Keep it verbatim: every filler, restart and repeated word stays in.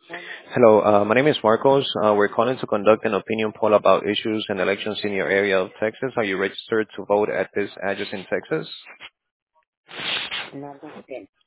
Hello, uh, my name is Marcos. Uh, we're calling to conduct an opinion poll about issues and elections in your area of Texas. Are you registered to vote at this address in Texas?